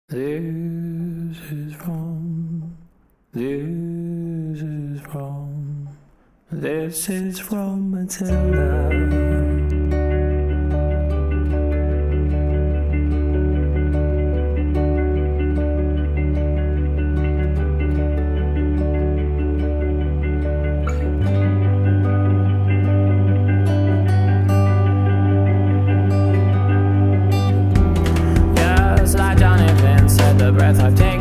This is from Matilda. Yes, like Johnny Vince said, the breath I've taken